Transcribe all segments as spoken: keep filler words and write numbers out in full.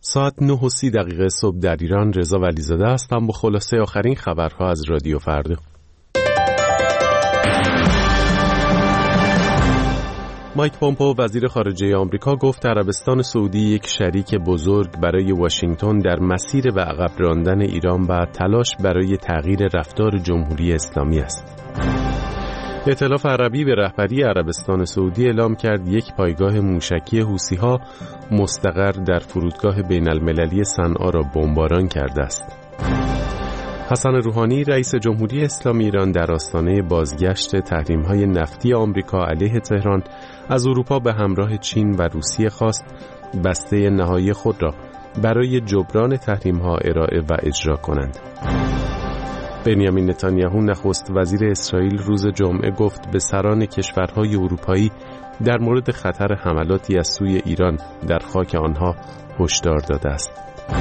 ساعت نه و سی دقیقه صبح در ایران. رضا ولیزاده هستم با خلاصه آخرین خبرها از رادیو فردا. مایک پومپئو وزیر خارجه آمریکا گفت عربستان سعودی یک شریک بزرگ برای واشنگتن در مسیر به عقب راندن ایران و تلاش برای تغییر رفتار جمهوری اسلامی است. ائتلاف عربی به رهبری عربستان سعودی اعلام کرد یک پایگاه موشکی حوثی‌ها مستقر در فرودگاه بین المللی صنعا را بمباران کرده است. حسن روحانی رئیس جمهوری اسلامی ایران در آستانه بازگشت تحریم‌های نفتی آمریکا علیه تهران از اروپا به همراه چین و روسیه خواست بسته نهایی خود را برای جبران تحریم‌ها ارائه و اجرا کنند. بنیامین نتانیاهو نخست وزیر اسرائیل روز جمعه گفت به سران کشورهای اروپایی در مورد خطر حملاتی از سوی ایران در خاک آنها هشدار داده است.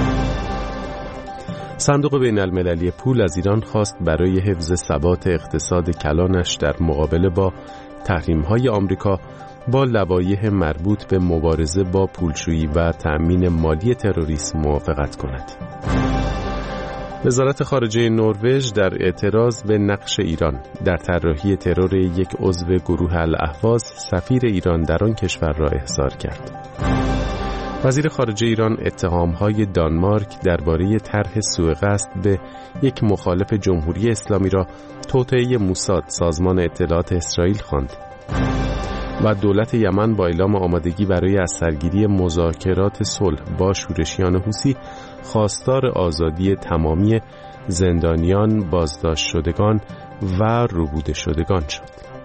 صندوق بین المللی پول از ایران خواست برای حفظ ثبات اقتصاد کلانش در مقابله با تحریم‌های آمریکا با لوایح مربوط به مبارزه با پولشویی و تأمین مالی تروریسم موافقت کند. وزارت خارجه نروژ در اعتراض به نقش ایران در طراحی ترور یک عضو گروه الاهواز سفیر ایران در آن کشور را احضار کرد. وزیر خارجه ایران اتهام‌های دانمارک درباره طرح سوء قصد به یک مخالف جمهوری اسلامی را توطئه موساد سازمان اطلاعات اسرائیل خواند و دولت یمن با اعلام آمادگی برای از سرگیری مذاکرات صلح با شورشیان حوثی خواستار آزادی تمامی زندانیان، بازداشت شدگان و ربوده شدگان شد.